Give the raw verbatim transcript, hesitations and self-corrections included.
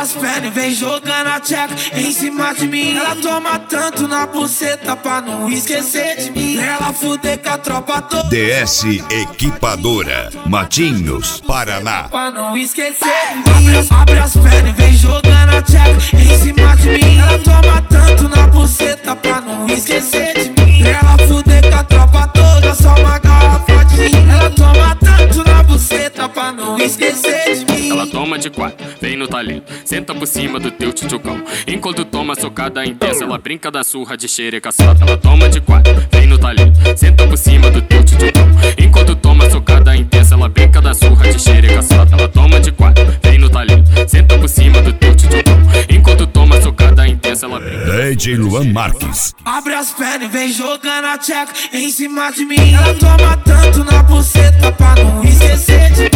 as pernas e vem jogando a tcheca em cima de mim. Ela toma tanto na buceta pra não esquecer de mim. Ela fuder com a tropa toda. D S Equipadora, Matinhos, Paraná. Pra não esquecer de mim. Abre, abre as pernas e vem jogando a tcheca em cima de mim. Ela toma tanto na buceta pra não esquecer de mim. Ela fuder com a tropa toda, só uma garrafa de mim. Ela toma tanto na buceta pra não esquecer de mim. Ela toma de quatro, vem no talento, senta por cima do teu tchutchucão. Enquanto toma socada intensa, ela brinca da surra de xereca sota. Ela toma de quatro, vem no talento, senta por cima do teu tchutchucão. Enquanto toma socada intensa, ela brinca da surra de xereca sota. Ela toma de quatro, vem no talento, senta por cima do teu tchutchucão. Enquanto toma socada intensa, ela brinca. D J Luan Marques. Abre as pernas e vem jogando a tcheca em cima de mim. Ela toma tanto na buceta pra não esquecer de